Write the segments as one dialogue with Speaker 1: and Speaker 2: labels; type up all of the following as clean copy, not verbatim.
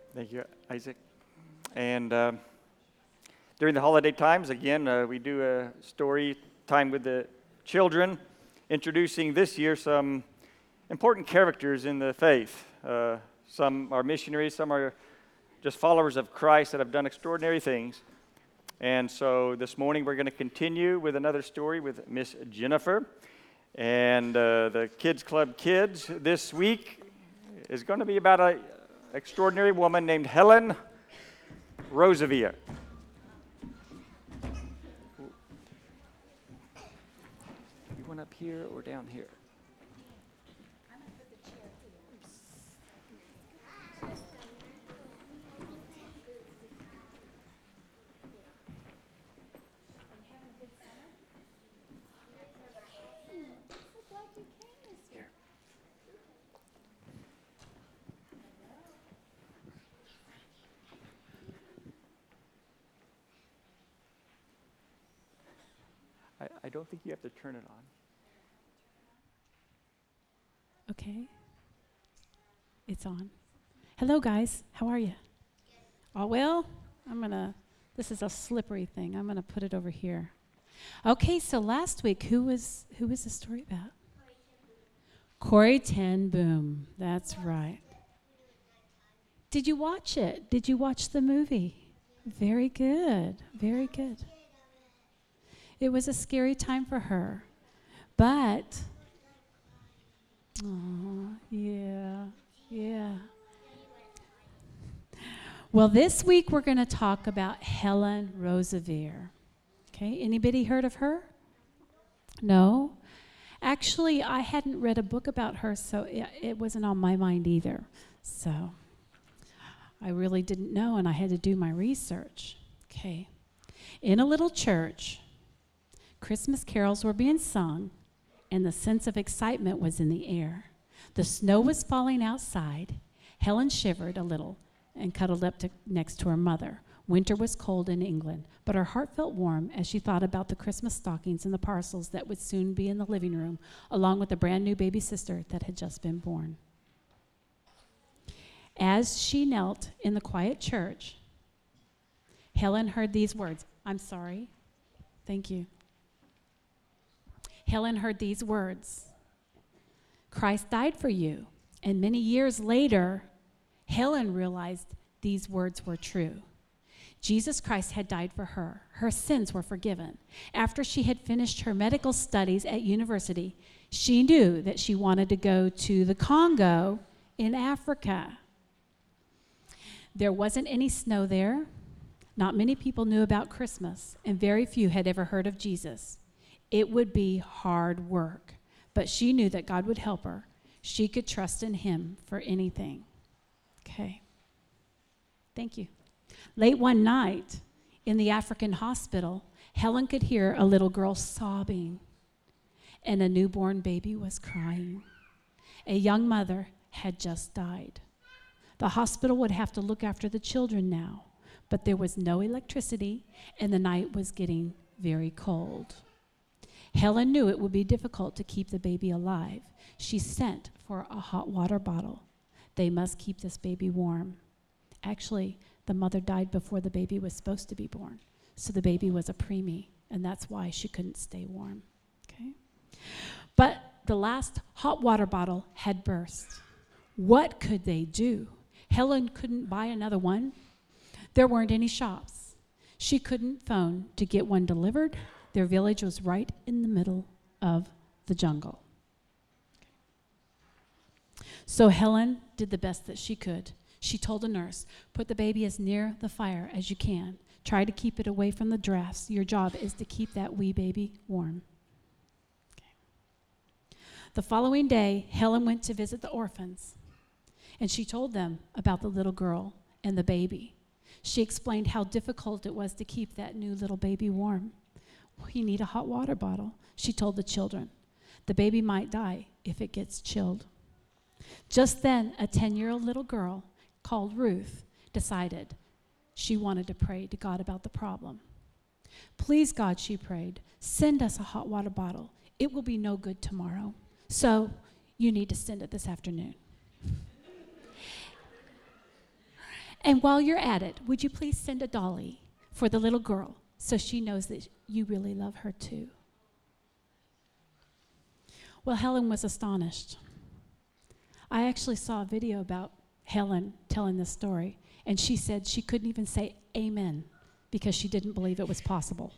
Speaker 1: Thank you, Isaac. And during the holiday times, again, we do a story time with the children, introducing this year some important characters in the faith. Some are missionaries, some are just followers of Christ that have done extraordinary things. And so this morning we're going to continue with another story with Miss Jennifer. And the Kids Club Kids this week is going to be about an extraordinary woman named Helen Roseveare. You want up here or down here? I don't think you have to turn it on.
Speaker 2: Okay. It's on. Hello, guys. How are you? All well? This is a slippery thing. I'm going to put it over here. Okay, so last week, who was the story about? Corrie ten Boom. That's right. Did you watch it? Did you watch the movie? Very good. Very good. It was a scary time for her. But, yeah. Well, this week we're going to talk about Helen Roseveare. Okay, anybody heard of her? No? Actually, I hadn't read a book about her, so it wasn't on my mind either. So I really didn't know, and I had to do my research. Okay. In a little church, Christmas carols were being sung, and the sense of excitement was in the air. The snow was falling outside. Helen shivered a little and cuddled up next to her mother. Winter was cold in England, but her heart felt warm as she thought about the Christmas stockings and the parcels that would soon be in the living room, along with a brand new baby sister that had just been born. As she knelt in the quiet church, Helen heard these words. I'm sorry. Thank you. Helen heard these words. Christ died for you. And many years later, Helen realized these words were true. Jesus Christ had died for her. Her sins were forgiven. After she had finished her medical studies at university, she knew that she wanted to go to the Congo in Africa. There wasn't any snow there. Not many people knew about Christmas, and very few had ever heard of Jesus. It would be hard work, but she knew that God would help her. She could trust in him for anything. Okay. Thank you. Late one night in the African hospital, Helen could hear a little girl sobbing, and a newborn baby was crying. A young mother had just died. The hospital would have to look after the children now, but there was no electricity, and the night was getting very cold. Helen knew it would be difficult to keep the baby alive. She sent for a hot water bottle. They must keep this baby warm. Actually, the mother died before the baby was supposed to be born, so the baby was a preemie, and that's why she couldn't stay warm. Okay? But the last hot water bottle had burst. What could they do? Helen couldn't buy another one. There weren't any shops. She couldn't phone to get one delivered. Their village was right in the middle of the jungle. So Helen did the best that she could. She told the nurse, put the baby as near the fire as you can. Try to keep it away from the drafts. Your job is to keep that wee baby warm. Okay. The following day, Helen went to visit the orphans, and she told them about the little girl and the baby. She explained how difficult it was to keep that new little baby warm. We need a hot water bottle, she told the children. The baby might die if it gets chilled. Just then, a 10-year-old little girl called Ruth decided she wanted to pray to God about the problem. Please, God, she prayed, send us a hot water bottle. It will be no good tomorrow. So you need to send it this afternoon. And while you're at it, would you please send a dolly for the little girl so she knows that you really love her too? Well, Helen was astonished. I actually saw a video about Helen telling this story, and she said she couldn't even say amen because she didn't believe it was possible.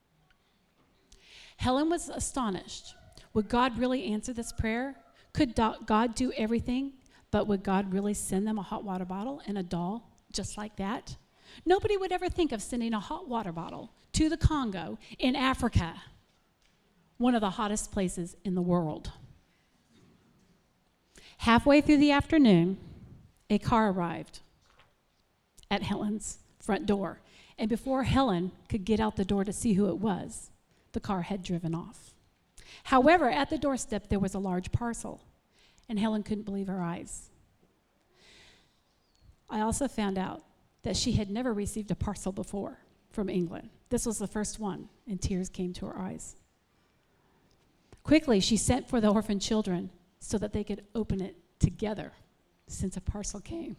Speaker 2: Helen was astonished. Would God really answer this prayer? Could God do everything, but would God really send them a hot water bottle and a doll just like that? Nobody would ever think of sending a hot water bottle to the Congo in Africa, one of the hottest places in the world. Halfway through the afternoon, a car arrived at Helen's front door. And before Helen could get out the door to see who it was, the car had driven off. However, at the doorstep, there was a large parcel, and Helen couldn't believe her eyes. I also found out that she had never received a parcel before from England. This was the first one, and tears came to her eyes. Quickly, she sent for the orphan children so that they could open it together since a parcel came.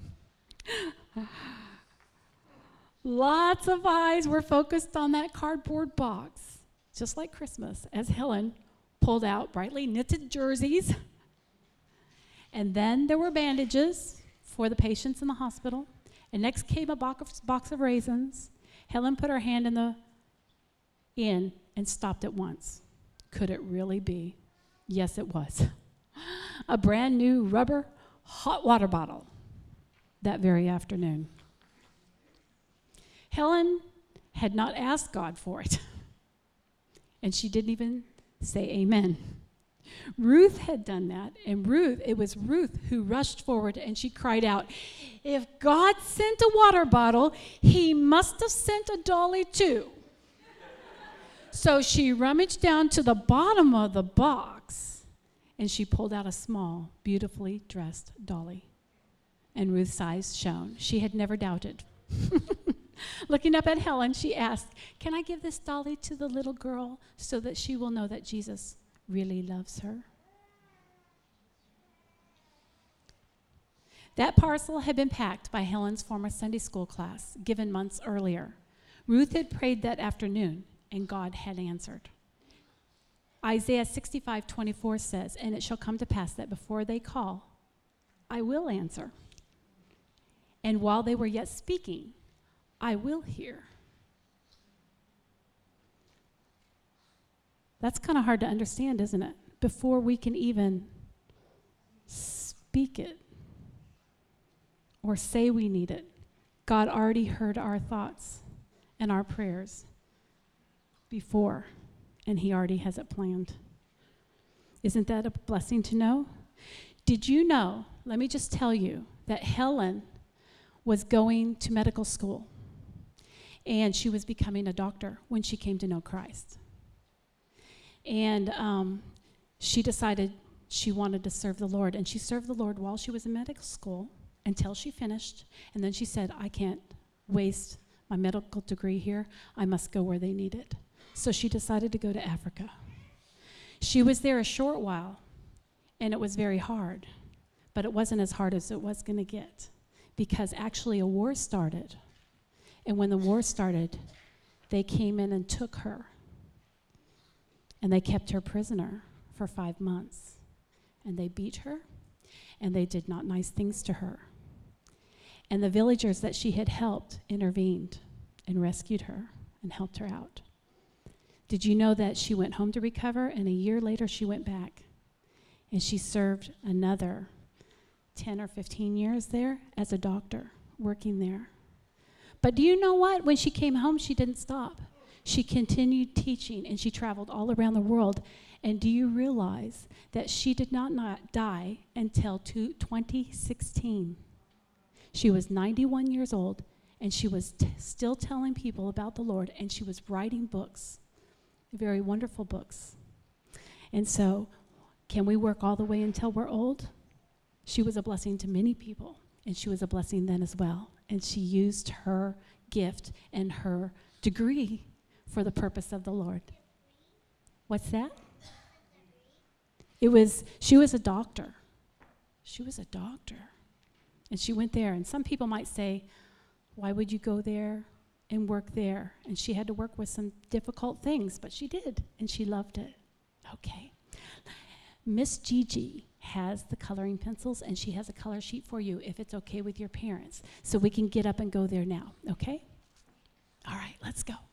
Speaker 2: Lots of eyes were focused on that cardboard box, just like Christmas, as Helen pulled out brightly knitted jerseys. And then there were bandages for the patients in the hospital. And next came a box of raisins. Helen put her hand in and stopped at once. Could it really be? Yes, it was. A brand new rubber hot water bottle that very afternoon. Helen had not asked God for it, and she didn't even say amen. Ruth had done that, and it was Ruth who rushed forward, and she cried out, "If God sent a water bottle, he must have sent a dolly too." So she rummaged down to the bottom of the box, and she pulled out a small, beautifully dressed dolly. And Ruth's eyes shone. She had never doubted. Looking up at Helen, she asked, "Can I give this dolly to the little girl so that she will know that Jesus really loves her?" That parcel had been packed by Helen's former Sunday school class, given months earlier. Ruth had prayed that afternoon, and God had answered. Isaiah 65:24 says, "And it shall come to pass that before they call, I will answer. And while they were yet speaking, I will hear." That's kind of hard to understand, isn't it? Before we can even speak it or say we need it, God already heard our thoughts and our prayers before, and he already has it planned. Isn't that a blessing to know? Did you know, let me just tell you, that Helen was going to medical school, and she was becoming a doctor when she came to know Christ. And she decided she wanted to serve the Lord, and she served the Lord while she was in medical school until she finished, and then she said, "I can't waste my medical degree here. I must go where they need it." So she decided to go to Africa. She was there a short while, and it was very hard, but it wasn't as hard as it was going to get, because actually a war started. And when the war started, they came in and took her. And they kept her prisoner for 5 months. And they beat her, and they did not nice things to her. And the villagers that she had helped intervened and rescued her and helped her out. Did you know that she went home to recover, and a year later she went back? And she served another 10 or 15 years there as a doctor, working there. But do you know what? When she came home, she didn't stop. She continued teaching, and she traveled all around the world. And do you realize that she did not die until 2016? She was 91 years old, and she was still telling people about the Lord, and she was writing books, very wonderful books. And so, can we work all the way until we're old? She was a blessing to many people, and she was a blessing then as well. And she used her gift and her degree for the purpose of the Lord. What's that? She was a doctor. She was a doctor. And she went there, and some people might say, Why would you go there and work there? And she had to work with some difficult things, but she did, and she loved it. Okay. Miss Gigi has the coloring pencils, and she has a color sheet for you if it's okay with your parents. So we can get up and go there now, okay? All right, let's go.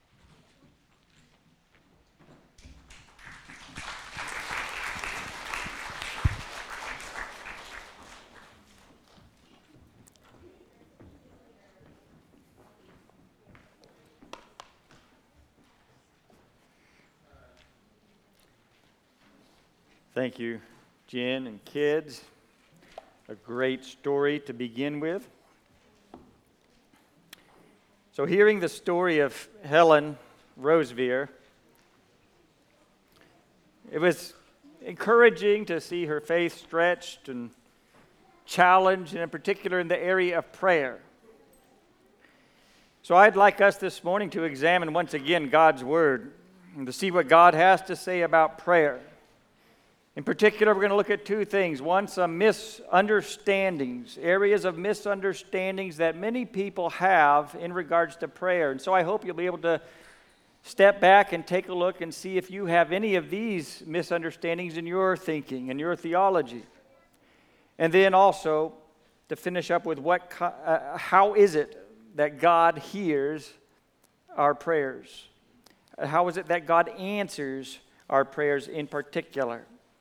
Speaker 1: Thank you, Jen and kids. A great story to begin with. So hearing the story of Helen Rosevear, it was encouraging to see her faith stretched and challenged, and in particular in the area of prayer. So I'd like us this morning to examine once again God's Word and to see what God has to say about prayer. In particular, we're going to look at two things. One, some misunderstandings, areas of misunderstandings that many people have in regards to prayer. And so I hope you'll be able to step back and take a look and see if you have any of these misunderstandings in your thinking and your theology. And then also to finish up with how is it that God hears our prayers? How is it that God answers our prayers in particular?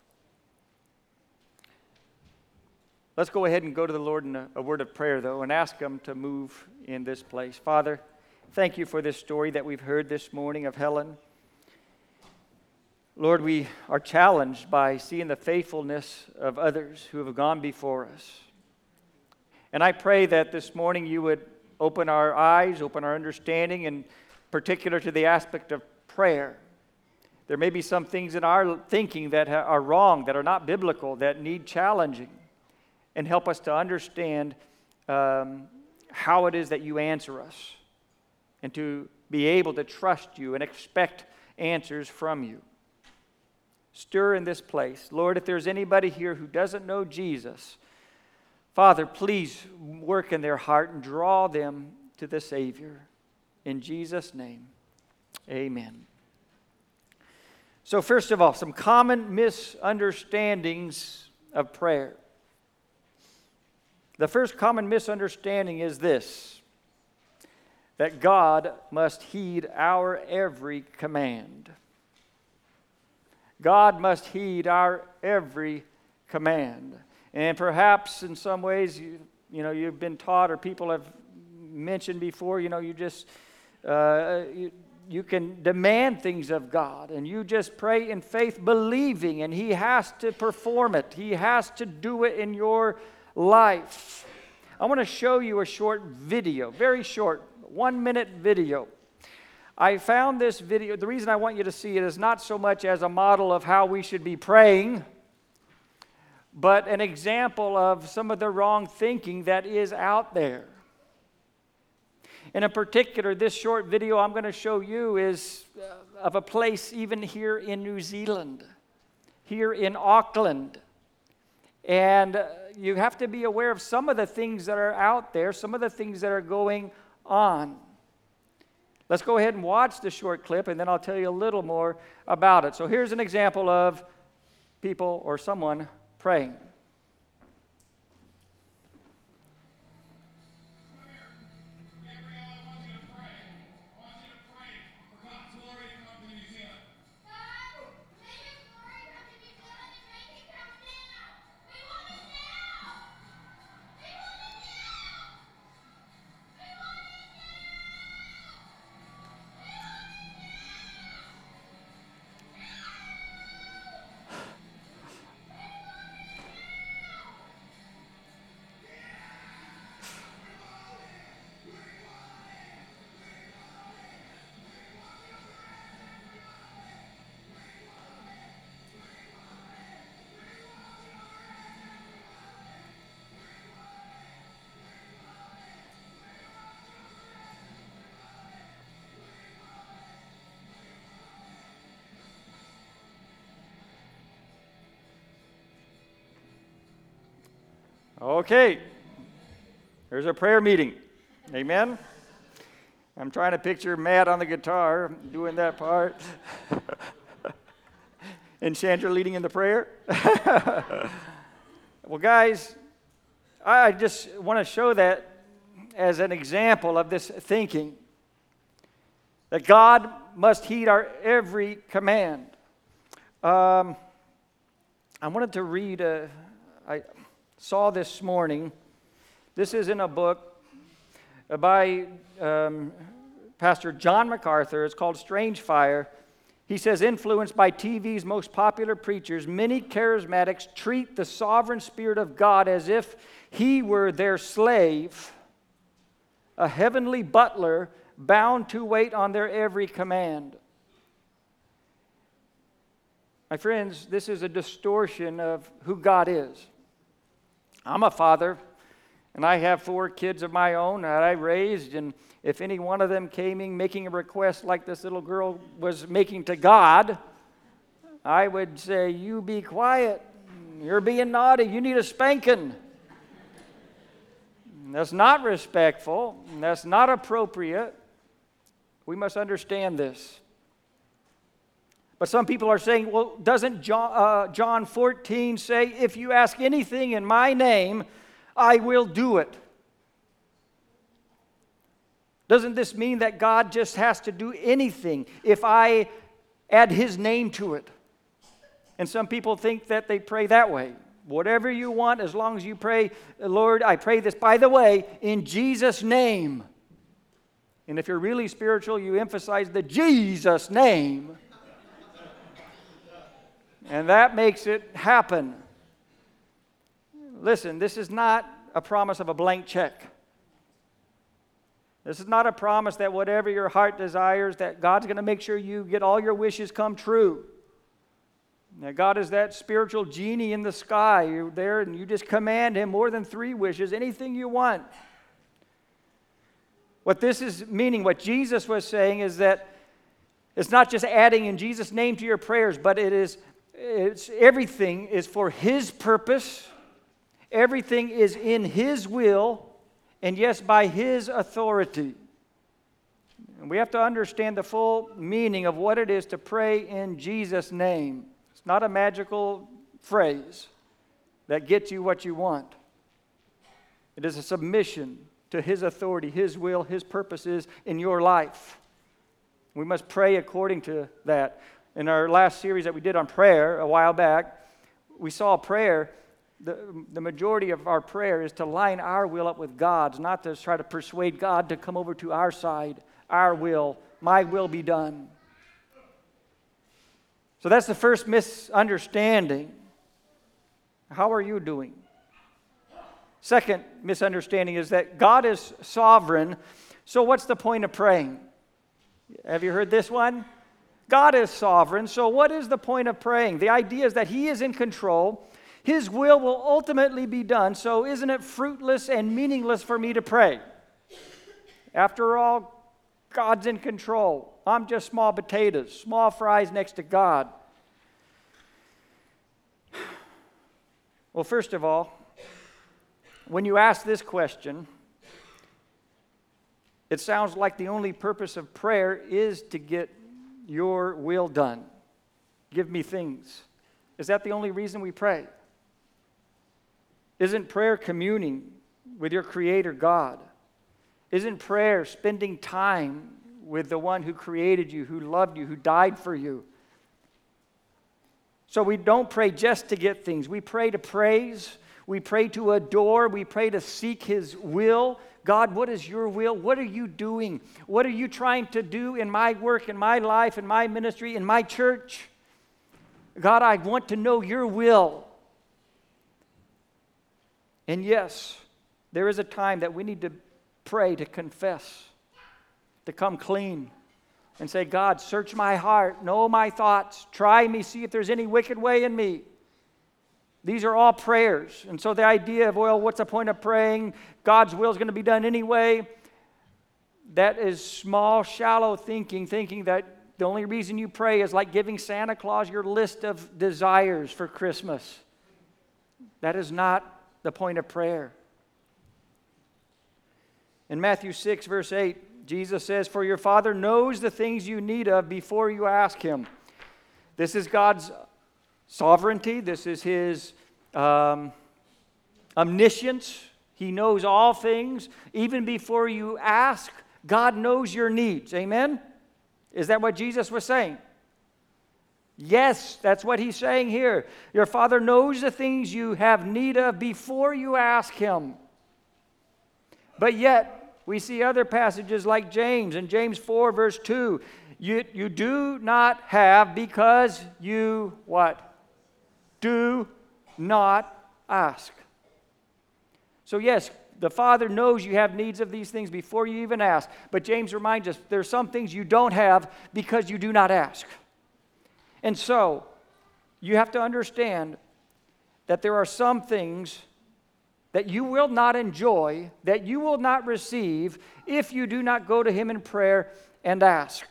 Speaker 1: Let's go ahead and go to the Lord in a word of prayer, though, and ask Him to move in this place. Father, thank you for this story that we've heard this morning of Helen. Lord, we are challenged by seeing the faithfulness of others who have gone before us. And I pray that this morning you would open our eyes, open our understanding, in particular to the aspect of prayer. There may be some things in our thinking that are wrong, that are not biblical, that need challenging. And help us to understand how it is that you answer us, and to be able to trust you and expect answers from you. Stir in this place. Lord, if there's anybody here who doesn't know Jesus, Father, please work in their heart and draw them to the Savior. In Jesus' name, amen. So first of all, some common misunderstandings of prayer. The first common misunderstanding is this: that God must heed our every command. God must heed our every command. And perhaps in some ways, you've been taught, or people have mentioned before, you just, you can demand things of God, and you just pray in faith, believing, and He has to perform it. He has to do it in your life. I want to show you a short video, very short, 1-minute video. I found this video, the reason I want you to see it is not so much as a model of how we should be praying, but an example of some of the wrong thinking that is out there. And in particular, this short video I'm going to show you is of a place even here in New Zealand, here in Auckland. And you have to be aware of some of the things that are out there, some of the things that are going on. Let's go ahead and watch the short clip, and then I'll tell you a little more about it. So here's an example of people or someone praying. Okay, there's a prayer meeting. Amen? I'm trying to picture Matt on the guitar doing that part. And Chandra leading in the prayer. Well, guys, I just want to show that as an example of this thinking, that God must heed our every command. I wanted to read, I saw this morning, this is in a book by Pastor John MacArthur. It's called Strange Fire. He says, influenced by TV's most popular preachers, many charismatics treat the sovereign Spirit of God as if he were their slave, a heavenly butler bound to wait on their every command. My friends, this is a distortion of who God is. I'm a father, and I have 4 kids of my own that I raised, and if any one of them came in making a request like this little girl was making to God, I would say, you be quiet. You're being naughty. You need a spanking. That's not respectful. That's not appropriate. We must understand this. But some people are saying, well, doesn't John 14 say, if you ask anything in my name, I will do it? Doesn't this mean that God just has to do anything if I add his name to it? And some people think that they pray that way. Whatever you want, as long as you pray, Lord, I pray this, by the way, in Jesus' name. And if you're really spiritual, you emphasize the Jesus name. And that makes it happen. Listen, this is not a promise of a blank check. This is not a promise that whatever your heart desires, that God's going to make sure you get all your wishes come true. Now, God is that spiritual genie in the sky. You're there and you just command him more than 3 wishes, anything you want. What this is meaning, what Jesus was saying is that it's not just adding in Jesus' name to your prayers, but it's everything is for his purpose. Everything is in his will. And yes, by his authority. And we have to understand the full meaning of what it is to pray in Jesus' name. It's not a magical phrase that gets you what you want. It is a submission to his authority, his will, his purposes in your life. We must pray according to that. In our last series that we did on prayer a while back, we saw prayer. The majority of our prayer is to line our will up with God's, not to try to persuade God to come over to our side, our will, my will be done. So that's the first misunderstanding. How are you doing? Second misunderstanding is that God is sovereign, so what's the point of praying? Have you heard this one? God is sovereign, so what is the point of praying? The idea is that he is in control. His will ultimately be done, so isn't it fruitless and meaningless for me to pray? After all, God's in control. I'm just small potatoes, small fries next to God. Well, first of all, when you ask this question, it sounds like the only purpose of prayer is to get your will done. Give me things. Is that the only reason we pray? Isn't prayer communing with your Creator God? Isn't prayer spending time with the one who created you, who loved you, who died for you? So we don't pray just to get things. We pray to praise. We pray to adore. We pray to seek his will. God, what is your will? What are you doing? What are you trying to do in my work, in my life, in my ministry, in my church? God, I want to know your will. And yes, there is a time that we need to pray, to confess, to come clean and say, God, search my heart, know my thoughts, try me, see if there's any wicked way in me. These are all prayers. And so the idea of, well, what's the point of praying? God's will is going to be done anyway. That is small, shallow thinking that the only reason you pray is like giving Santa Claus your list of desires for Christmas. That is not the point of prayer. In Matthew 6, verse 8, Jesus says, "For your Father knows the things you need of before you ask Him." This is God's sovereignty. This is His omniscience. He knows all things. Even before you ask, God knows your needs. Amen? Is that what Jesus was saying? Yes, that's what He's saying here. Your Father knows the things you have need of before you ask Him. But yet, we see other passages like James, in James 4, verse 2. You do not have because you what? Do not ask. So yes, the Father knows you have needs of these things before you even ask. But James reminds us there are some things you don't have because you do not ask. And so, you have to understand that there are some things that you will not enjoy, that you will not receive if you do not go to Him in prayer and ask.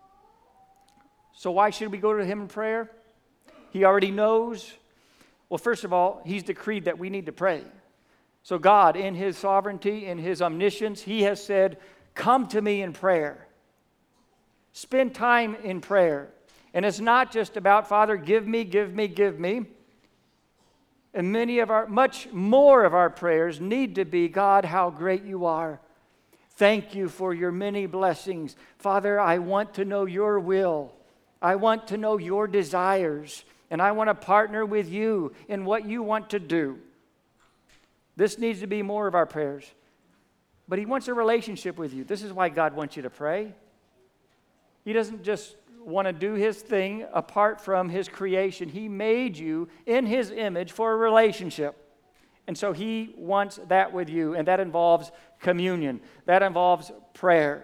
Speaker 1: So why should we go to Him in prayer? He already knows. Well, first of all, He's decreed that we need to pray. So God, in His sovereignty, in His omniscience, He has said, come to me in prayer. Spend time in prayer. And it's not just about, Father, give me, give me, give me. And much more of our prayers need to be, God, how great you are. Thank you for your many blessings. Father, I want to know your will. I want to know your desires. And I want to partner with you in what you want to do. This needs to be more of our prayers. But He wants a relationship with you. This is why God wants you to pray. He doesn't just want to do His thing apart from His creation. He made you in His image for a relationship. And so He wants that with you. And that involves communion. That involves prayer.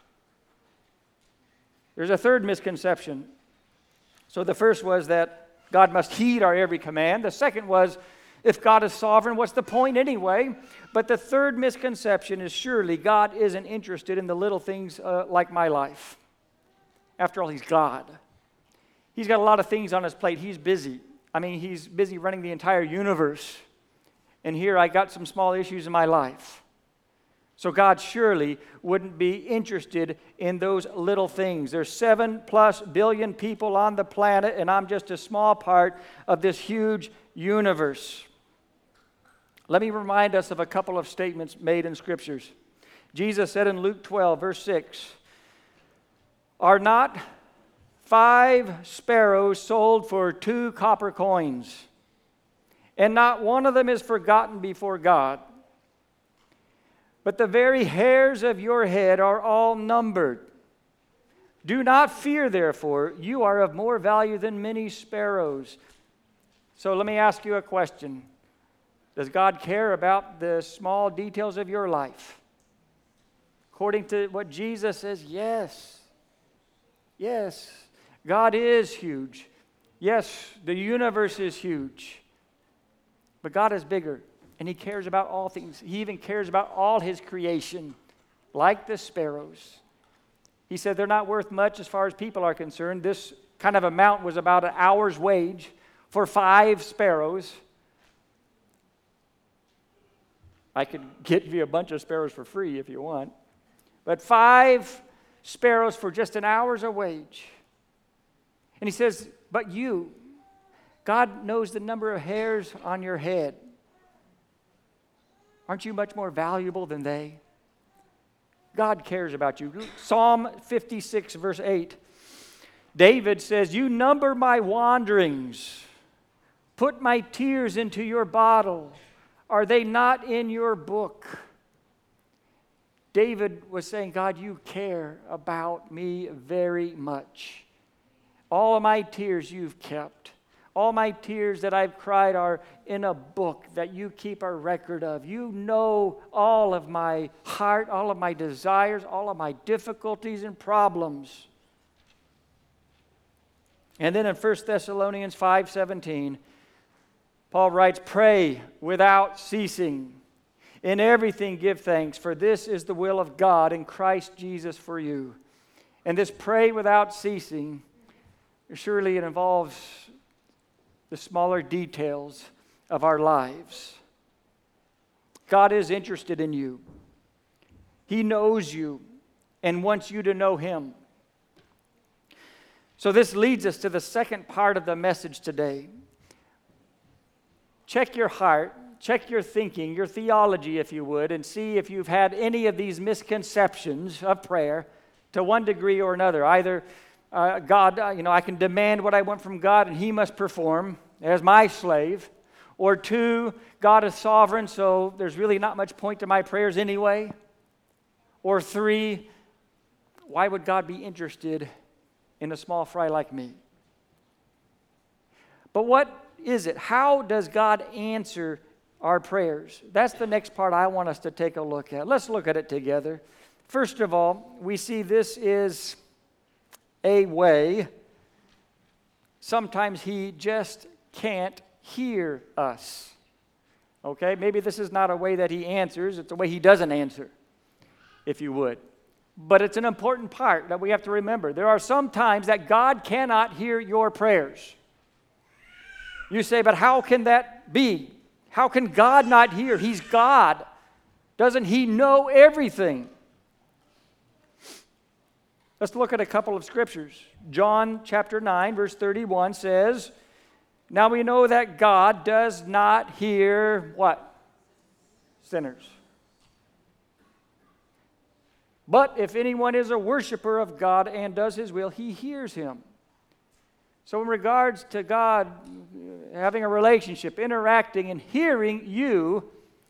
Speaker 1: There's a third misconception. So the first was that God must heed our every command. The second was, if God is sovereign, what's the point anyway? But the third misconception is surely God isn't interested in the little things like my life. After all, He's God. He's got a lot of things on His plate. He's busy. I mean, He's busy running the entire universe. And here I got some small issues in my life. So God surely wouldn't be interested in those little things. There's 7+ billion people on the planet, and I'm just a small part of this huge universe. Let me remind us of a couple of statements made in Scriptures. Jesus said in Luke 12, verse 6, "Are not 5 sparrows sold for 2 copper coins? And not one of them is forgotten before God. But the very hairs of your head are all numbered. Do not fear, therefore, you are of more value than many sparrows." So let me ask you a question. Does God care about the small details of your life? According to what Jesus says, yes. Yes, God is huge. Yes, the universe is huge. But God is bigger, and He cares about all things. He even cares about all His creation, like the sparrows. He said they're not worth much as far as people are concerned. This kind of amount was about an hour's wage for 5 sparrows. I could give you a bunch of sparrows for free if you want. But 5 sparrows for just an hour's a wage. And He says, but you, God knows the number of hairs on your head. Aren't you much more valuable than they? God cares about you. Psalm 56, verse 8. David says, "You number my wanderings. Put my tears into your bottle. Are they not in your book?" David was saying, God, you care about me very much. All of my tears you've kept. All my tears that I've cried are in a book that you keep a record of. You know all of my heart, all of my desires, all of my difficulties and problems. And then in 1 Thessalonians 5:17, Paul writes, "Pray without ceasing. In everything give thanks, for this is the will of God in Christ Jesus for you." And this pray without ceasing, surely it involves the smaller details of our lives. God is interested in you. He knows you and wants you to know Him. So this leads us to the second part of the message today. Check your heart, check your thinking, your theology, if you would, and see if you've had any of these misconceptions of prayer to one degree or another. Either God, I can demand what I want from God and He must perform as my slave. Or two, God is sovereign, so there's really not much point to my prayers anyway. Or three, why would God be interested in a small fry like me? But what is it? How does God answer our prayers? That's the next part I want us to take a look at. Let's look at it together. First of all, we see this is a way. Sometimes He just can't hear us. Okay? Maybe this is not a way that He answers. It's a way He doesn't answer, if you would. But it's an important part that we have to remember. There are some times that God cannot hear your prayers. You say, but how can that be? How can God not hear? He's God. Doesn't He know everything? Let's look at a couple of scriptures. John chapter 9, verse 31 says, now we know that God does not hear what? Sinners. But if anyone is a worshiper of God and does His will, He hears him. So in regards to God having a relationship, interacting and hearing you,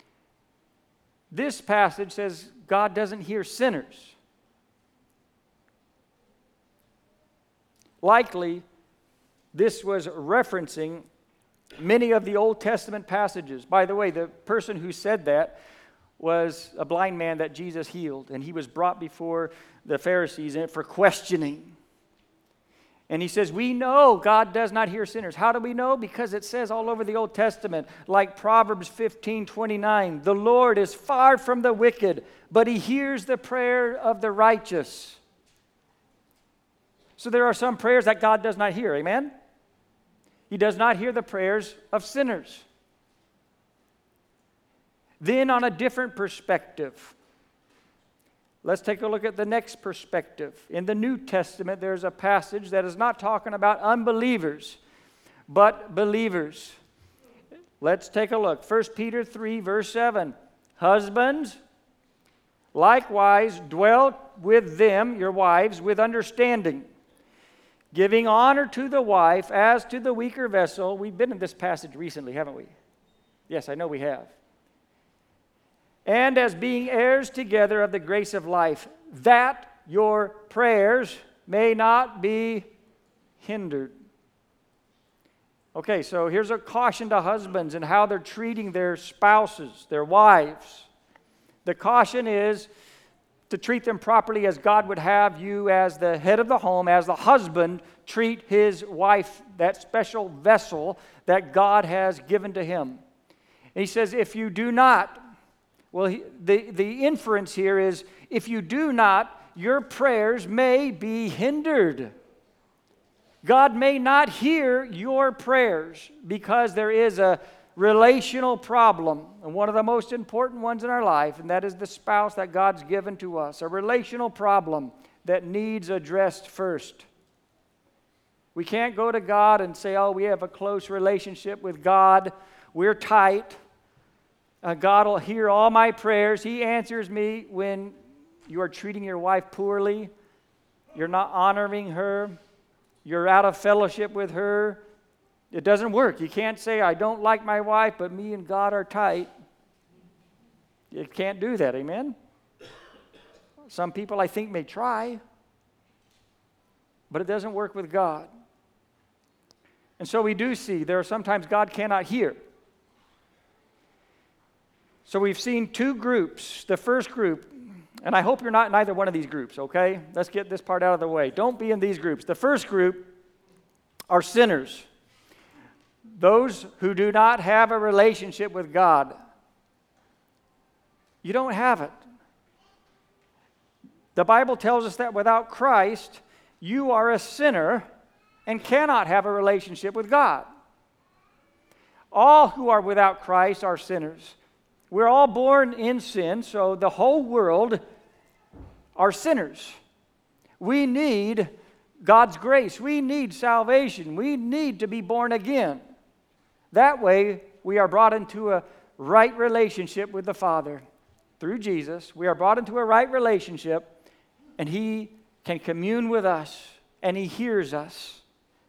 Speaker 1: this passage says God doesn't hear sinners. Likely, this was referencing many of the Old Testament passages. By the way, the person who said that was a blind man that Jesus healed, and he was brought before the Pharisees for questioning. And he says, we know God does not hear sinners. How do we know? Because it says all over the Old Testament, like Proverbs 15:29, the Lord is far from the wicked, but He hears the prayer of the righteous. So there are some prayers that God does not hear, amen? He does not hear the prayers of sinners. Then on a different perspective, let's take a look at the next perspective. In the New Testament, there's a passage that is not talking about unbelievers, but believers. Let's take a look. 1 Peter 3, verse 7. Husbands, likewise dwell with them, your wives, with understanding, giving honor to the wife as to the weaker vessel. We've been in this passage recently, haven't we? Yes, I know we have. And as being heirs together of the grace of life, that your prayers may not be hindered. Okay, so here's a caution to husbands and how they're treating their spouses, their wives. The caution is to treat them properly as God would have you as the head of the home, as the husband, treat his wife, that special vessel that God has given to him. And he says, if you do not, well, the inference here is, if you do not, your prayers may be hindered. God may not hear your prayers because there is a relational problem, and one of the most important ones in our life, and that is the spouse that God's given to us, a relational problem that needs addressed first. We can't go to God and say, oh, we have a close relationship with God, we're tight. God will hear all my prayers. He answers me when you are treating your wife poorly, you're not honoring her, you're out of fellowship with her. It doesn't work. You can't say, I don't like my wife, but me and God are tight. You can't do that, amen? Some people, I think, may try, but it doesn't work with God. And so we do see there are sometimes God cannot hear. So we've seen two groups. The first group, and I hope you're not in either one of these groups, okay? Let's get this part out of the way. Don't be in these groups. The first group are sinners. Those who do not have a relationship with God. You don't have it. The Bible tells us that without Christ, you are a sinner and cannot have a relationship with God. All who are without Christ are sinners. We're all born in sin, so the whole world are sinners. We need God's grace. We need salvation. We need to be born again. That way, we are brought into a right relationship with the Father. Through Jesus, we are brought into a right relationship, and He can commune with us, and He hears us.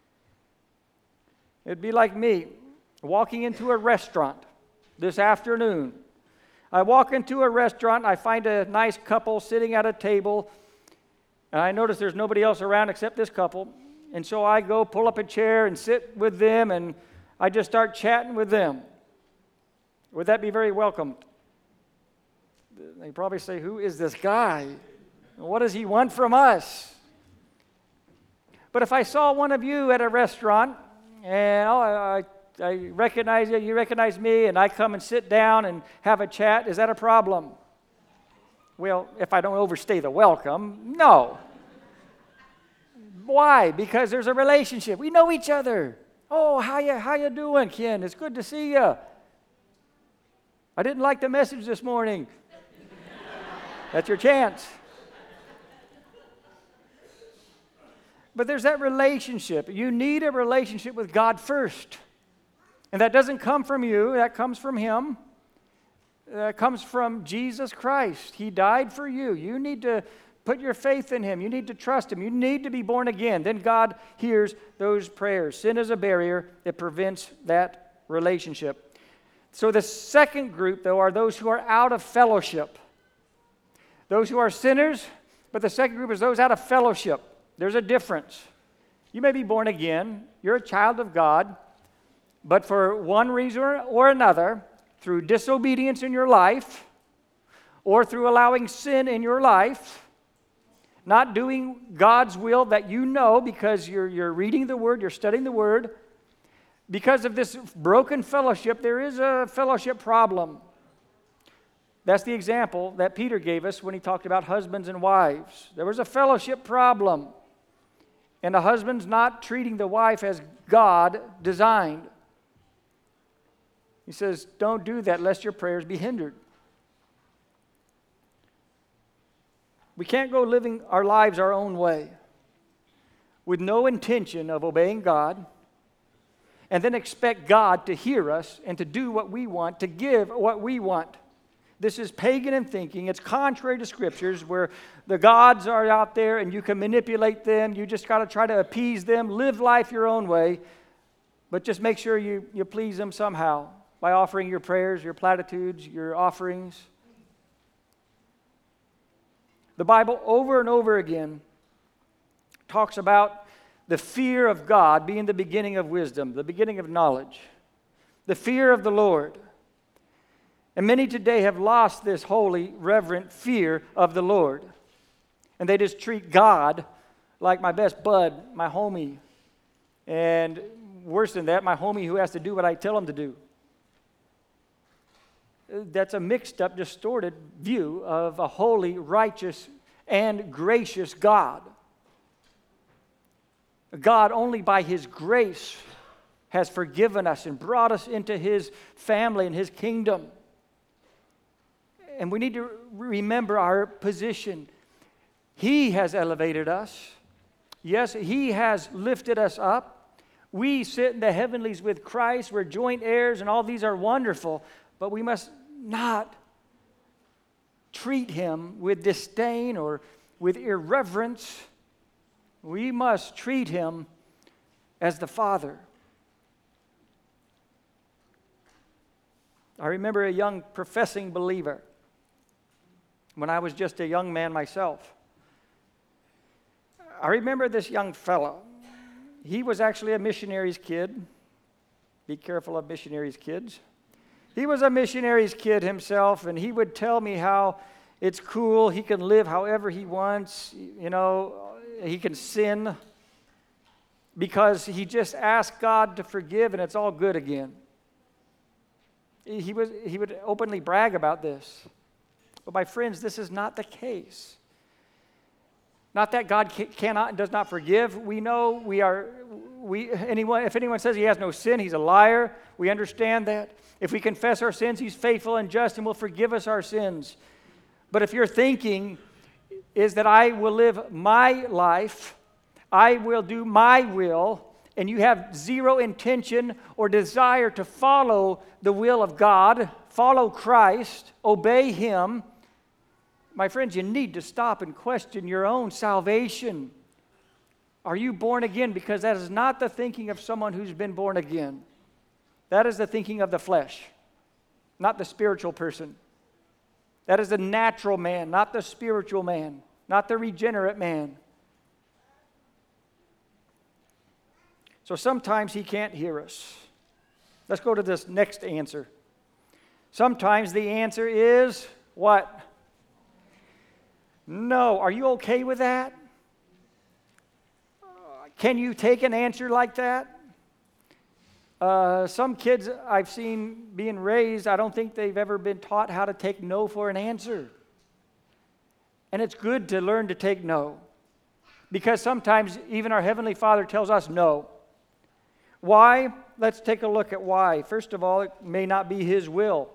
Speaker 1: It'd be like me walking into a restaurant this afternoon. I walk into a restaurant, I find a nice couple sitting at a table, and I notice there's nobody else around except this couple. And so I go pull up a chair and sit with them, and I just start chatting with them. Would that be very welcome? They probably say, who is this guy? What does he want from us? But if I saw one of you at a restaurant, and I recognize you, you recognize me, and I come and sit down and have a chat, is that a problem? Well, if I don't overstay the welcome, no. Why? Because there's a relationship. We know each other. Oh, how you doing, Ken? It's good to see you. I didn't like the message this morning. That's your chance. But there's that relationship. You need a relationship with God first. And that doesn't come from you, that comes from Him. That comes from Jesus Christ. He died for you. You need to put your faith in Him. You need to trust Him. You need to be born again. Then God hears those prayers. Sin is a barrier. It prevents that relationship. So the second group, though, are those who are out of fellowship. Those who are sinners, but the second group is those out of fellowship. There's a difference. You may be born again. You're a child of God. But for one reason or another, through disobedience in your life, or through allowing sin in your life, not doing God's will that you know because you're reading the Word, you're studying the Word, because of this broken fellowship, there is a fellowship problem. That's the example that Peter gave us when he talked about husbands and wives. There was a fellowship problem, and the husband's not treating the wife as God designed. He says, don't do that lest your prayers be hindered. We can't go living our lives our own way with no intention of obeying God and then expect God to hear us and to do what we want, to give what we want. This is pagan in thinking. It's contrary to Scriptures where the gods are out there and you can manipulate them. You just got to try to appease them. Live life your own way, but just make sure you please them somehow by offering your prayers, your platitudes, your offerings. The Bible over and over again talks about the fear of God being the beginning of wisdom, the beginning of knowledge, the fear of the Lord. And many today have lost this holy, reverent fear of the Lord. And they just treat God like my best bud, my homie. And worse than that, my homie who has to do what I tell him to do. That's a mixed up, distorted view of a holy, righteous, and gracious God. God only by His grace has forgiven us and brought us into His family and His kingdom. And we need to remember our position. He has elevated us. Yes, He has lifted us up. We sit in the heavenlies with Christ. We're joint heirs, and all these are wonderful. But we must not treat Him with disdain or with irreverence. We must treat Him as the Father. I remember a young professing believer when I was just a young man myself. I remember this young fellow. He was actually a missionary's kid. Be careful of missionaries' kids. He was a missionary's kid himself, and he would tell me how it's cool. He can live however he wants. You know, he can sin because he just asked God to forgive, and it's all good again. He would openly brag about this. But my friends, this is not the case. Not that God cannot and does not forgive. We know if anyone says he has no sin, he's a liar. We understand that. If we confess our sins, He's faithful and just and will forgive us our sins. But if you're thinking is that I will live my life, I will do my will, and you have zero intention or desire to follow the will of God, follow Christ, obey Him, my friends, you need to stop and question your own salvation. Are you born again? Because that is not the thinking of someone who's been born again. That is the thinking of the flesh, not the spiritual person. That is the natural man, not the spiritual man, not the regenerate man. So sometimes He can't hear us. Let's go to this next answer. Sometimes the answer is what? No. Are you okay with that? Can you take an answer like that? Some kids I've seen being raised, I don't think they've ever been taught how to take no for an answer. And it's good to learn to take no. Because sometimes even our Heavenly Father tells us no. Why? Let's take a look at why. First of all, it may not be His will.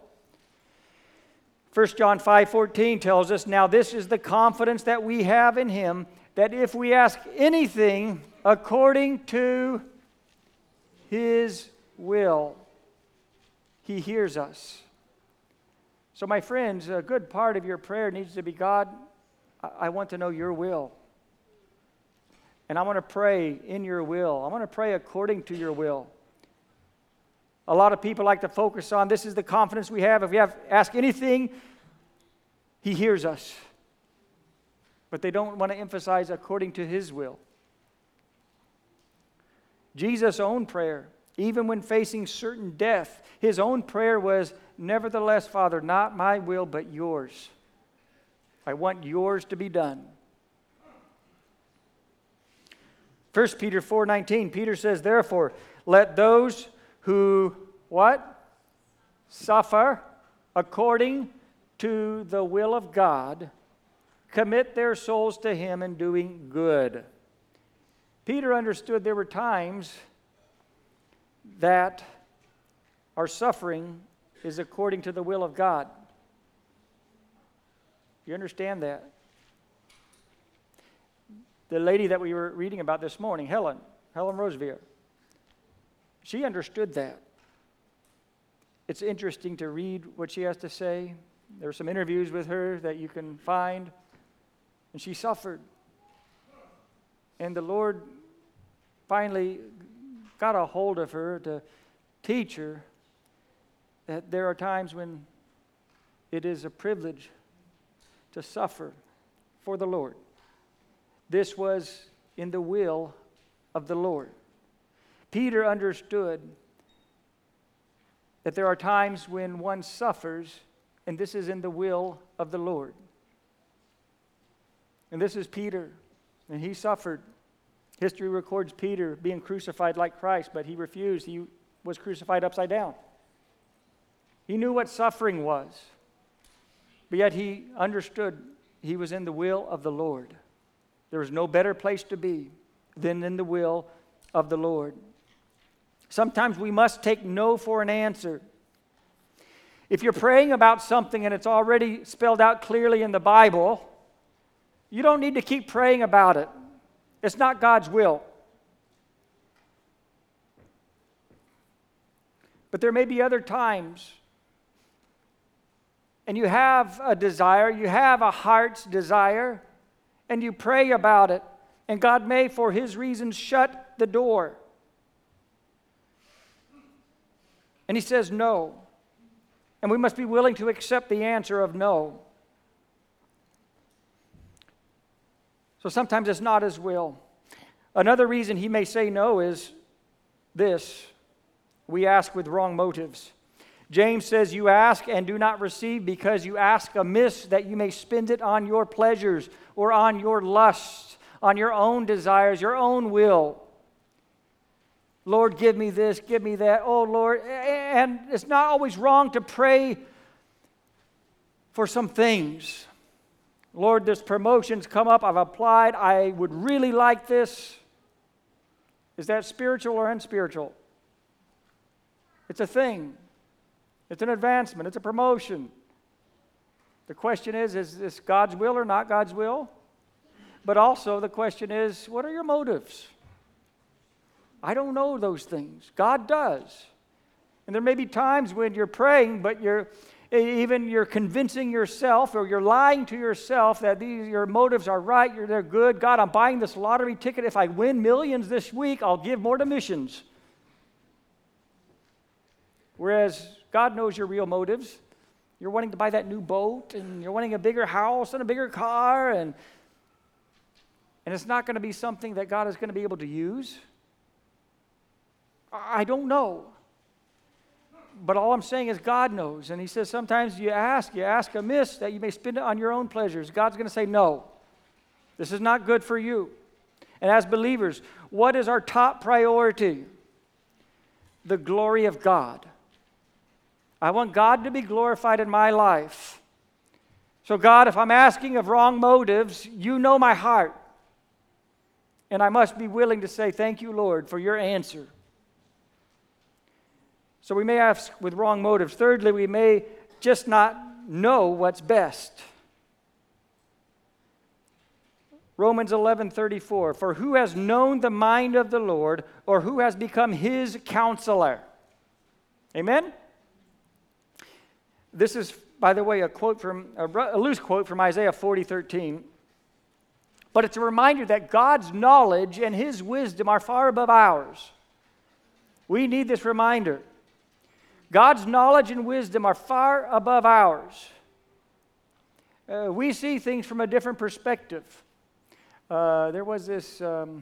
Speaker 1: 1 John 5:14 tells us, now this is the confidence that we have in Him, that if we ask anything according to His will, He hears us. So my friends, a good part of your prayer needs to be, God, I want to know your will. And I want to pray in your will. I want to pray according to your will. A lot of people like to focus on, this is the confidence we have. If we ask anything, He hears us. But they don't want to emphasize according to His will. Jesus' own prayer, even when facing certain death, His own prayer was, nevertheless, Father, not my will, but yours. I want yours to be done. 1 Peter 4:19, Peter says, therefore, let those who, what? Suffer according to the will of God, commit their souls to Him in doing good. Peter understood there were times that our suffering is according to the will of God. You understand that? The lady that we were reading about this morning, Helen Roseveare, she understood that. It's interesting to read what she has to say. There are some interviews with her that you can find. And she suffered. And the Lord finally got a hold of her to teach her that there are times when it is a privilege to suffer for the Lord. This was in the will of the Lord. Peter understood that there are times when one suffers, and this is in the will of the Lord. And this is Peter, and he suffered. History records Peter being crucified like Christ, but he refused. He was crucified upside down. He knew what suffering was, but yet he understood he was in the will of the Lord. There was no better place to be than in the will of the Lord. Sometimes we must take no for an answer. If you're praying about something and it's already spelled out clearly in the Bible, you don't need to keep praying about it. It's not God's will. But there may be other times, and you have a desire, you have a heart's desire, and you pray about it, and God may, for His reasons, shut the door. And He says no. And we must be willing to accept the answer of no. So sometimes it's not His will. Another reason He may say no is this: we ask with wrong motives. James says, you ask and do not receive because you ask amiss, that you may spend it on your pleasures or on your lusts, on your own desires, your own will. Lord, give me this, give me that. Oh, Lord. And it's not always wrong to pray for some things. Lord, this promotion's come up. I've applied. I would really like this. Is that spiritual or unspiritual? It's a thing. It's an advancement. It's a promotion. The question is this God's will or not God's will? But also the question is, what are your motives? I don't know those things. God does. And there may be times when you're praying, but you're convincing yourself or you're lying to yourself that your motives are right, they're good. God, I'm buying this lottery ticket. If I win millions this week, I'll give more to missions. Whereas God knows your real motives. You're wanting to buy that new boat, and you're wanting a bigger house and a bigger car, and it's not going to be something that God is going to be able to use. I don't know. But all I'm saying is God knows. And he says sometimes you ask amiss that you may spend it on your own pleasures. God's going to say, no, this is not good for you. And as believers, what is our top priority? The glory of God. I want God to be glorified in my life. So God, if I'm asking of wrong motives, you know my heart. And I must be willing to say, thank you, Lord, for your answer. So we may ask with wrong motives. Thirdly, we may just not know what's best. Romans 11:34, for who has known the mind of the Lord, or who has become his counselor? Amen? This is, by the way, a loose quote from Isaiah 40:13. But it's a reminder that God's knowledge and his wisdom are far above ours. We need this reminder. God's knowledge and wisdom are far above ours. We see things from a different perspective. There was this,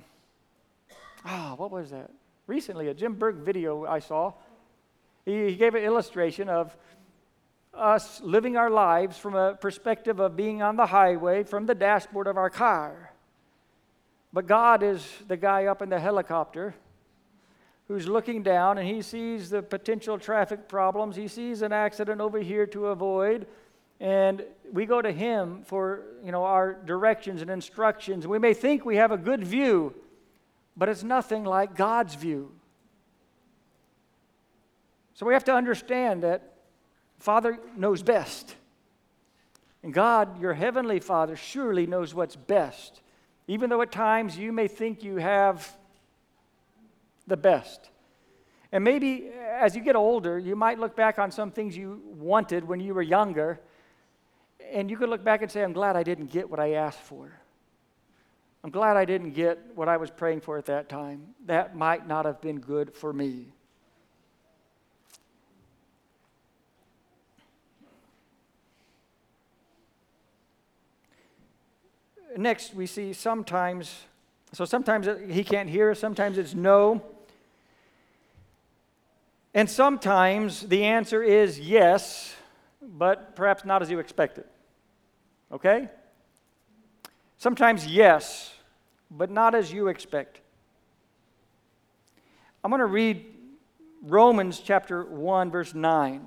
Speaker 1: what was that? Recently, a Jim Berg video I saw. He gave an illustration of us living our lives from a perspective of being on the highway from the dashboard of our car. But God is the guy up in the helicopter who's looking down, and he sees the potential traffic problems. He sees an accident over here to avoid, and we go to him for, our directions and instructions. We may think we have a good view, but it's nothing like God's view. So we have to understand that Father knows best. And God, your heavenly Father, surely knows what's best, even though at times you may think you have the best. And maybe as you get older, you might look back on some things you wanted when you were younger, and you could look back and say, I'm glad I didn't get what I asked for. I'm glad I didn't get what I was praying for at that time. That might not have been good for me. Next, we see sometimes he can't hear, sometimes it's no. And sometimes the answer is yes, but perhaps not as you expected. Okay? Sometimes yes, but not as you expect. I'm going to read Romans chapter 1, verse 9.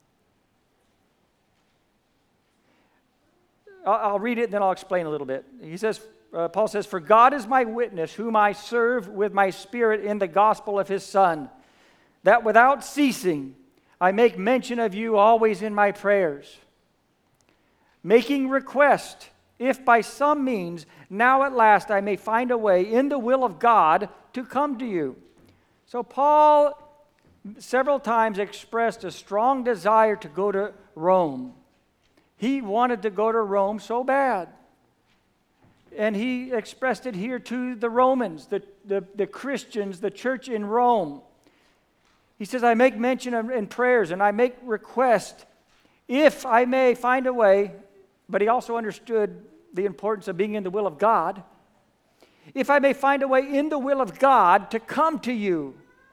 Speaker 1: I'll read it and then I'll explain a little bit. Paul says, for God is my witness, whom I serve with my spirit in the gospel of his Son, that without ceasing I make mention of you always in my prayers, making request, if by some means now at last I may find a way in the will of God to come to you. So Paul several times expressed a strong desire to go to Rome. He wanted to go to Rome so bad. And he expressed it here to the Romans, the Christians, the church in Rome. He says, I make mention in prayers and I make request if I may find a way, but he also understood the importance of being in the will of God. If I may find a way in the will of God to come to you.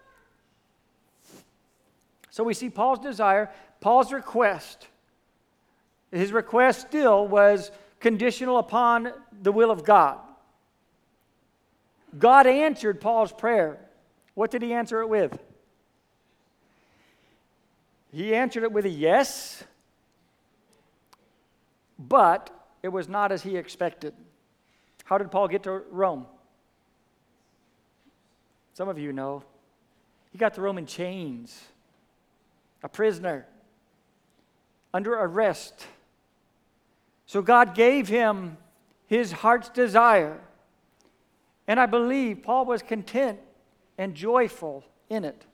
Speaker 1: So we see Paul's desire, Paul's request. His request still was conditional upon the will of God. God answered Paul's prayer. What did he answer it with? He answered it with a yes, but it was not as he expected. How did Paul get to Rome? Some of you know. He got to Rome in chains, a prisoner, under arrest. So God gave him his heart's desire. And I believe Paul was content and joyful in it.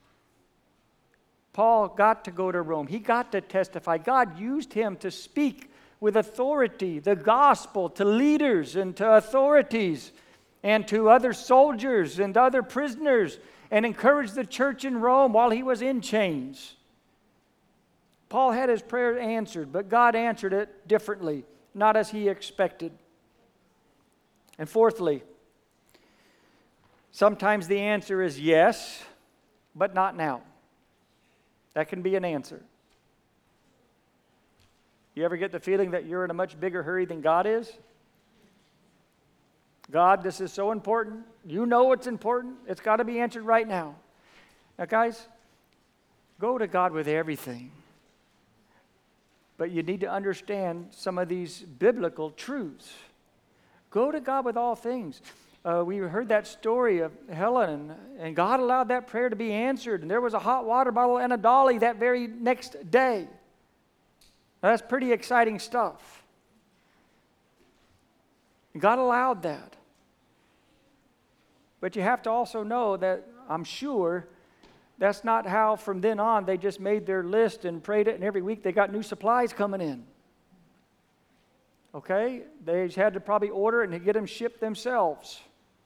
Speaker 1: Paul got to go to Rome. He got to testify. God used him to speak with authority the gospel to leaders and to authorities and to other soldiers and other prisoners, and encourage the church in Rome while he was in chains. Paul had his prayer answered, but God answered it differently, not as he expected. And fourthly, sometimes the answer is yes, but not now. That can be an answer. You ever get the feeling that you're in a much bigger hurry than God is? God, this is so important. You know it's important. It's got to be answered right now. Now, guys, go to God with everything. But you need to understand some of these biblical truths. Go to God with all things. We heard that story of Helen, and God allowed that prayer to be answered. And there was a hot water bottle and a dolly that very next day. Now, that's pretty exciting stuff. God allowed that. But you have to also know that I'm sure that's not how from then on they just made their list and prayed it, and every week they got new supplies coming in. Okay? They had to probably order it and get them shipped themselves.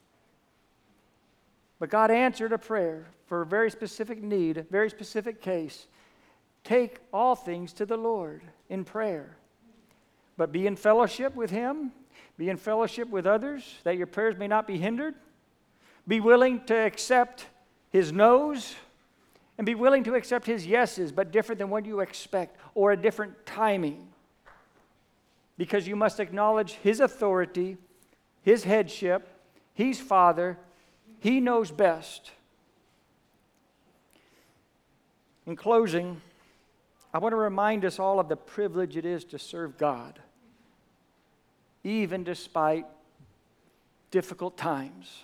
Speaker 1: But God answered a prayer for a very specific need, a very specific case. Take all things to the Lord in prayer. But be in fellowship with Him. Be in fellowship with others, that your prayers may not be hindered. Be willing to accept His no's, and be willing to accept His yeses, but different than what you expect, or a different timing. Because you must acknowledge His authority, His headship, He's Father, He knows best. In closing, I want to remind us all of the privilege it is to serve God, even despite difficult times.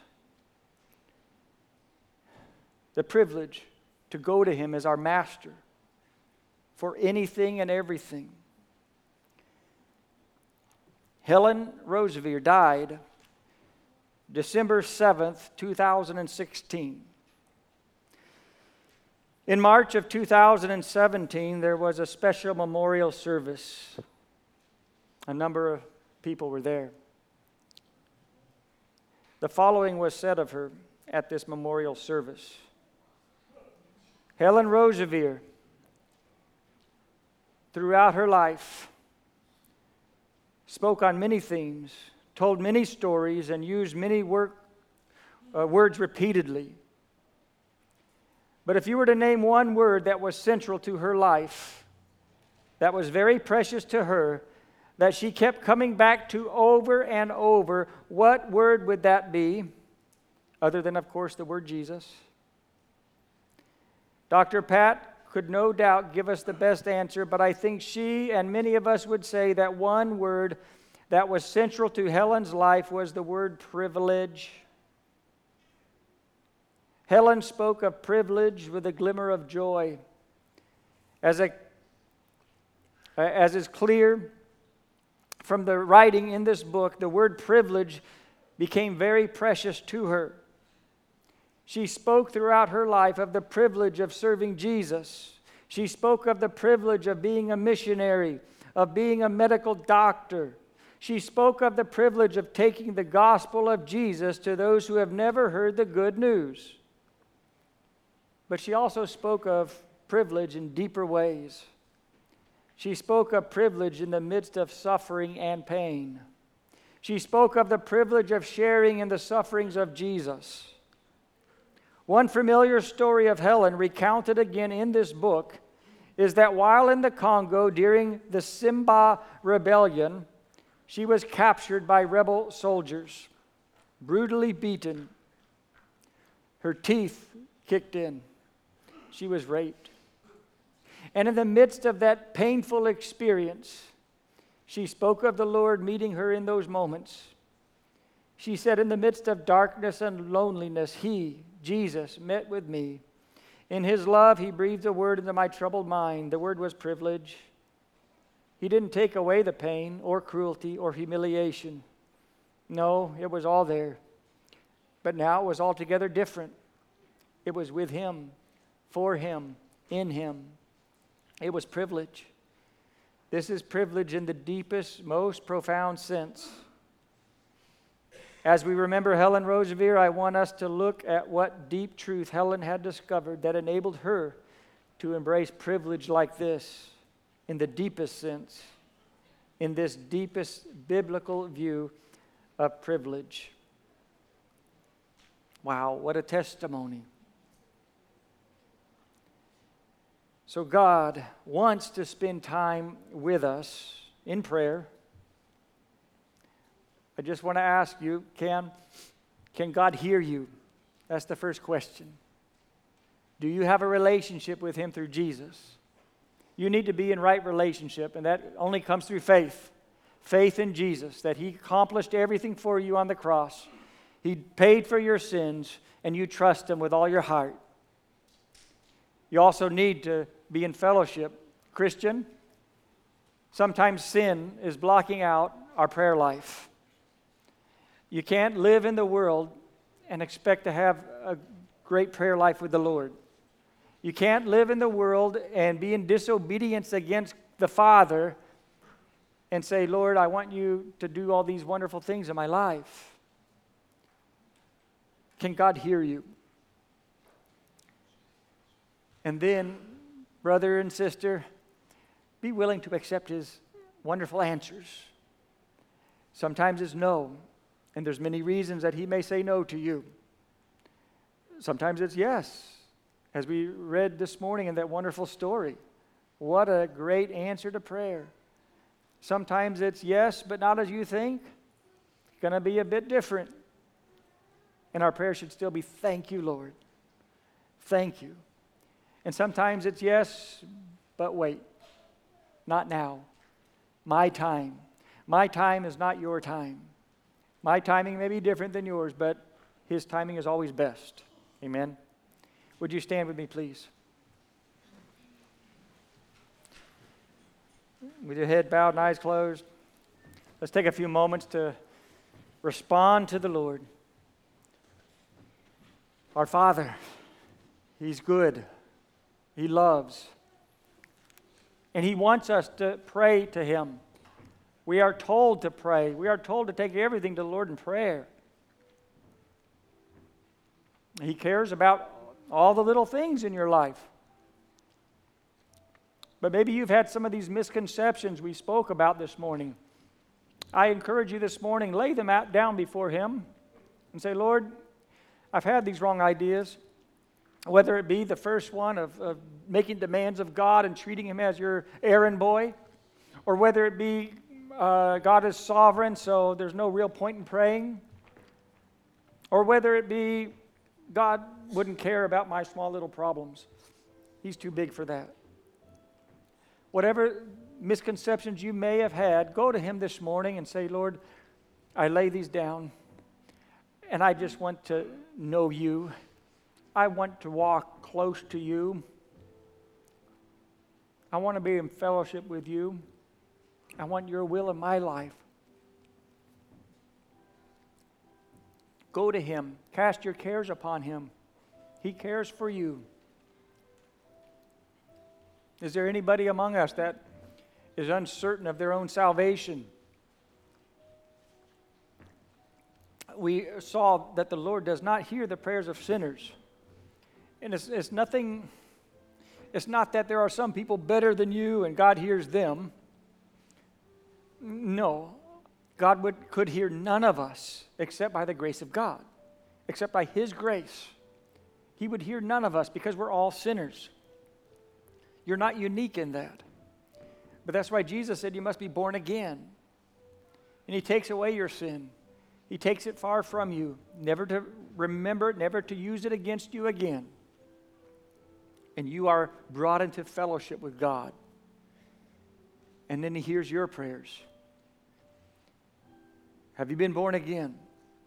Speaker 1: The privilege to go to Him as our master for anything and everything. Helen Roseveare died December 7th, 2016. In March of 2017, there was a special memorial service. A number of people were there. The following was said of her at this memorial service. Helen Roseveare, throughout her life, spoke on many themes, told many stories, and used many words repeatedly. But if you were to name one word that was central to her life, that was very precious to her, that she kept coming back to over and over, what word would that be? Other than, of course, the word Jesus. Dr. Pat could no doubt give us the best answer, but I think she and many of us would say that one word that was central to Helen's life was the word privilege. Helen spoke of privilege with a glimmer of joy. As is clear from the writing in this book, the word privilege became very precious to her. She spoke throughout her life of the privilege of serving Jesus. She spoke of the privilege of being a missionary, of being a medical doctor. She spoke of the privilege of taking the gospel of Jesus to those who have never heard the good news. But she also spoke of privilege in deeper ways. She spoke of privilege in the midst of suffering and pain. She spoke of the privilege of sharing in the sufferings of Jesus. One familiar story of Helen, recounted again in this book, is that while in the Congo during the Simba Rebellion, she was captured by rebel soldiers, brutally beaten. Her teeth kicked in. She was raped. And in the midst of that painful experience, she spoke of the Lord meeting her in those moments. She said, in the midst of darkness and loneliness, He, Jesus, met with me. In His love, He breathed a word into my troubled mind. The word was privilege. He didn't take away the pain or cruelty or humiliation. No, it was all there. But now it was altogether different. It was with Him, for Him, in Him. It was privilege. This is privilege in the deepest, most profound sense. As we remember Helen Roseveare, I want us to look at what deep truth Helen had discovered that enabled her to embrace privilege like this in the deepest sense, in this deepest biblical view of privilege. Wow, what a testimony. So God wants to spend time with us in prayer. I just want to ask you, can God hear you? That's the first question. Do you have a relationship with Him through Jesus? You need to be in right relationship, and that only comes through faith. Faith in Jesus, that He accomplished everything for you on the cross. He paid for your sins, and you trust Him with all your heart. You also need to be in fellowship. Christian, sometimes sin is blocking out our prayer life. You can't live in the world and expect to have a great prayer life with the Lord. You can't live in the world and be in disobedience against the Father and say, Lord, I want you to do all these wonderful things in my life. Can God hear you? And then, brother and sister, be willing to accept His wonderful answers. Sometimes it's no, and there's many reasons that He may say no to you. Sometimes it's yes, as we read this morning in that wonderful story. What a great answer to prayer. Sometimes it's yes, but not as you think. It's going to be a bit different. And our prayer should still be, thank you, Lord. Thank you. And sometimes it's yes, but wait. Not now. My time. My time is not your time. My timing may be different than yours, but His timing is always best. Amen. Would you stand with me, please? With your head bowed and eyes closed, let's take a few moments to respond to the Lord. Our Father, He's good. He loves. And He wants us to pray to Him. We are told to pray. We are told to take everything to the Lord in prayer. He cares about all the little things in your life. But maybe you've had some of these misconceptions we spoke about this morning. I encourage you this morning, lay them out down before Him and say, Lord, I've had these wrong ideas. Whether it be the first one of making demands of God and treating Him as your errand boy, or whether it be God is sovereign, so there's no real point in praying, or whether it be God wouldn't care about my small little problems. He's too big for that. Whatever misconceptions you may have had, go to Him this morning and say, Lord, I lay these down, and I just want to know You. I want to walk close to You. I want to be in fellowship with You. I want Your will in my life. Go to Him. Cast your cares upon Him. He cares for you. Is there anybody among us that is uncertain of their own salvation? We saw that the Lord does not hear the prayers of sinners. And it's nothing, it's not that there are some people better than you and God hears them. No, God could hear none of us except by the grace of God, except by His grace. He would hear none of us because we're all sinners. You're not unique in that. But that's why Jesus said you must be born again. And He takes away your sin. He takes it far from you, never to remember it, never to use it against you again. And you are brought into fellowship with God. And then He hears your prayers. Have you been born again?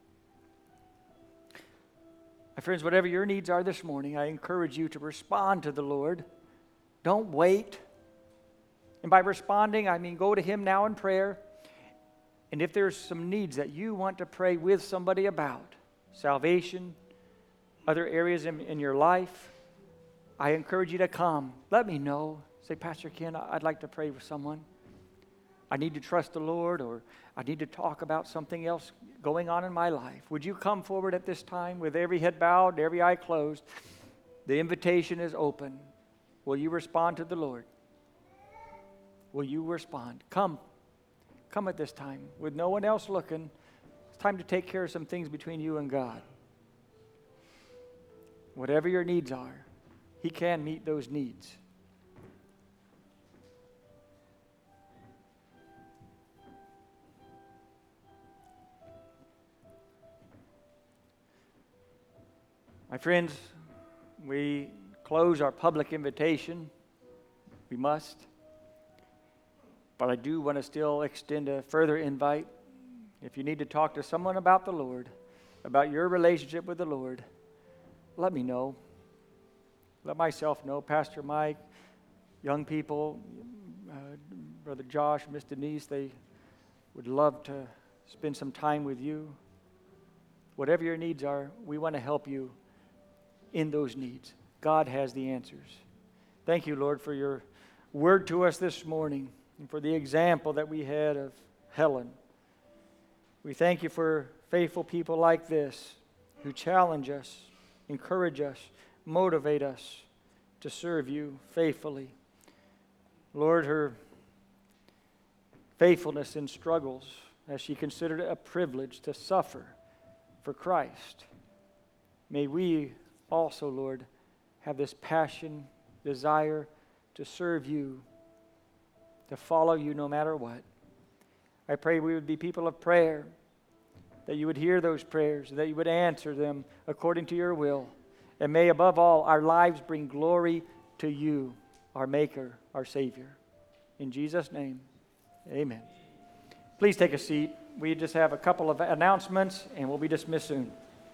Speaker 1: My friends, whatever your needs are this morning, I encourage you to respond to the Lord. Don't wait. And by responding, I mean go to Him now in prayer And if there's some needs that you want to pray with somebody about, salvation, other areas in your life, I encourage you to come. Let me know. Say, Pastor Ken, I'd like to pray with someone. I need to trust the Lord, or I need to talk about something else going on in my life. Would you come forward at this time with every head bowed, every eye closed? The invitation is open. Will you respond to the Lord? Will you respond? Come. Come at this time. With no one else looking, it's time to take care of some things between you and God. Whatever your needs are, He can meet those needs. My friends, we close our public invitation. We must. But I do want to still extend a further invite. If you need to talk to someone about the Lord, about your relationship with the Lord, let me know. Let myself know, Pastor Mike, young people, Brother Josh, Miss Denise, they would love to spend some time with you. Whatever your needs are, we want to help you in those needs. God has the answers. Thank you, Lord, for your word to us this morning and for the example that we had of Helen. We thank you for faithful people like this who challenge us, encourage us, motivate us to serve you faithfully. Lord, her faithfulness in struggles as she considered it a privilege to suffer for Christ. May we also, Lord, have this passion, desire to serve you, to follow you no matter what. I pray we would be people of prayer, that you would hear those prayers, that you would answer them according to your will. And may, above all, our lives bring glory to you, our Maker, our Savior. In Jesus' name, amen. Please take a seat. We just have a couple of announcements, and we'll be dismissed soon.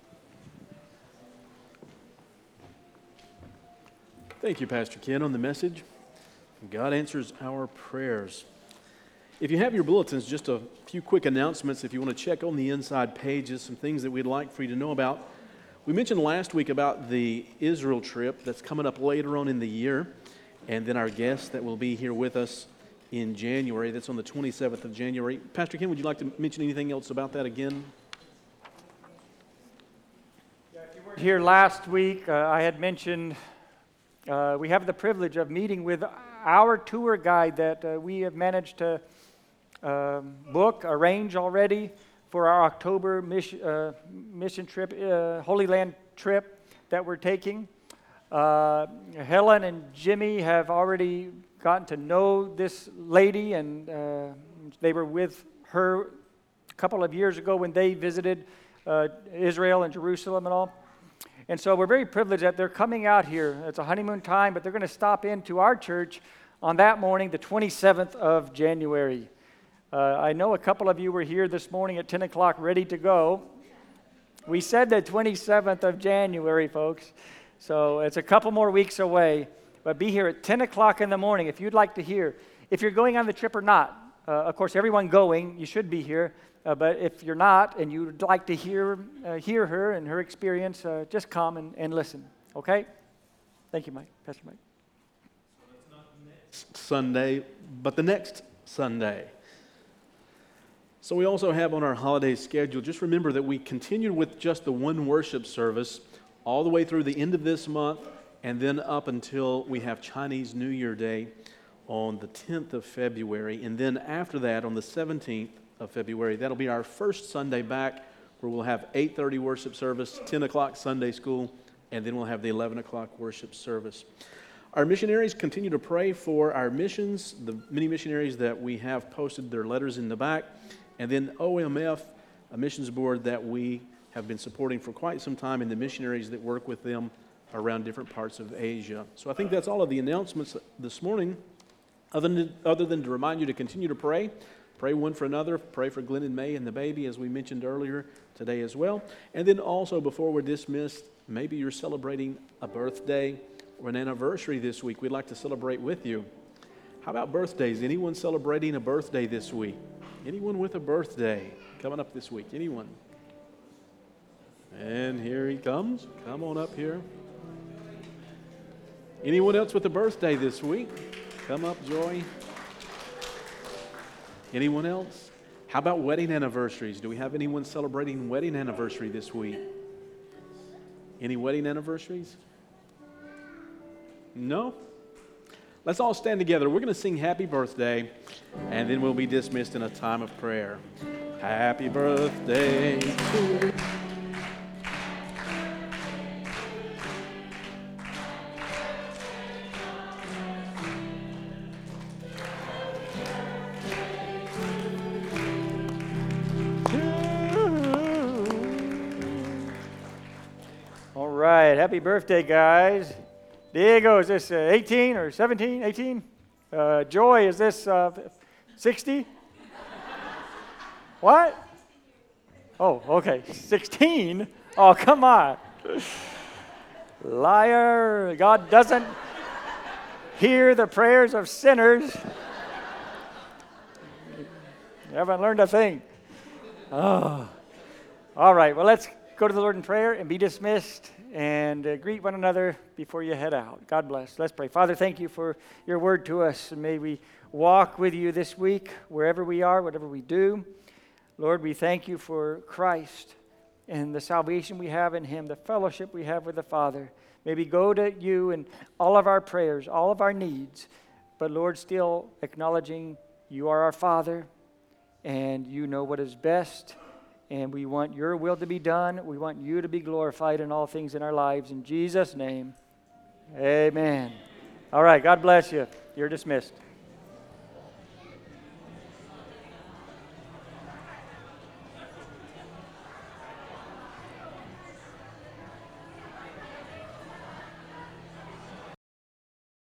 Speaker 3: Thank you, Pastor Ken, on the message. God answers our prayers. If you have your bulletins, just a few quick announcements. If you want to check on the inside pages, some things that we'd like for you to know about. We mentioned last week about the Israel trip that's coming up later on in the year, and then our guest that will be here with us in January. That's on the 27th of January. Pastor Ken, would you like to mention anything else about that again?
Speaker 1: Here last week, I had mentioned we have the privilege of meeting with our tour guide that we have managed to arrange already for our October mission trip, Holy Land trip that we're taking. Helen and Jimmy have already gotten to know this lady, and they were with her a couple of years ago when they visited Israel and Jerusalem and all. And so we're very privileged that they're coming out here. It's a honeymoon time, but they're going to stop into our church on that morning, the 27th of January. I know a couple of you were here this morning at 10 o'clock ready to go. We said the 27th of January, folks. So it's a couple more weeks away. But be here at 10 o'clock in the morning if you'd like to hear. If you're going on the trip or not, of course, everyone going, you should be here. But if you're not and you'd like to hear her and her experience, just come and listen, okay? Thank you, Mike. Pastor Mike.
Speaker 3: So it's not next Sunday, but the next Sunday. So we also have on our holiday schedule, just remember that we continue with just the one worship service all the way through the end of this month, and then up until we have Chinese New Year Day on the 10th of February. And then after that, on the 17th of February, that'll be our first Sunday back, where we'll have 8:30 worship service, 10 o'clock Sunday school, and then we'll have the 11 o'clock worship service. Our missionaries continue to pray for our missions, the many missionaries that we have posted their letters in the back, and then OMF, a missions board that we have been supporting for quite some time, and the missionaries that work with them around different parts of Asia. So I think that's all of the announcements this morning, other than to remind you to continue to pray. Pray one for another. Pray for Glenn and May and the baby, as we mentioned earlier today as well. And then also, before we're dismissed, maybe you're celebrating a birthday or an anniversary this week. We'd like to celebrate with you. How about birthdays? Anyone celebrating a birthday this week? Anyone with a birthday coming up this week? Anyone? And here he comes. Come on up here. Anyone else with a birthday this week? Come up, Joy. Anyone else? How about wedding anniversaries? Do we have anyone celebrating wedding anniversary this week? Any wedding anniversaries? No? Let's all stand together. We're going to sing Happy Birthday, and then we'll be dismissed in a time of prayer. Happy birthday to you.
Speaker 1: All right, happy birthday, guys. Diego, is this 18 or 17? 18? Joy, is this 60? What? Oh, okay, 16? Oh, come on. Liar. God doesn't hear the prayers of sinners. You haven't learned a thing. Oh. All right, well, let's go to the Lord in prayer and be dismissed and greet one another before you head out. God bless. Let's pray. Father, thank you for your word to us. And may we walk with you this week, wherever we are, whatever we do. Lord, we thank you for Christ and the salvation we have in him, the fellowship we have with the Father. May we go to you in all of our prayers, all of our needs, but Lord, still acknowledging you are our Father and you know what is best. And we want your will to be done. We want you to be glorified in all things in our lives. In Jesus' name, amen. All right, God bless you. You're dismissed.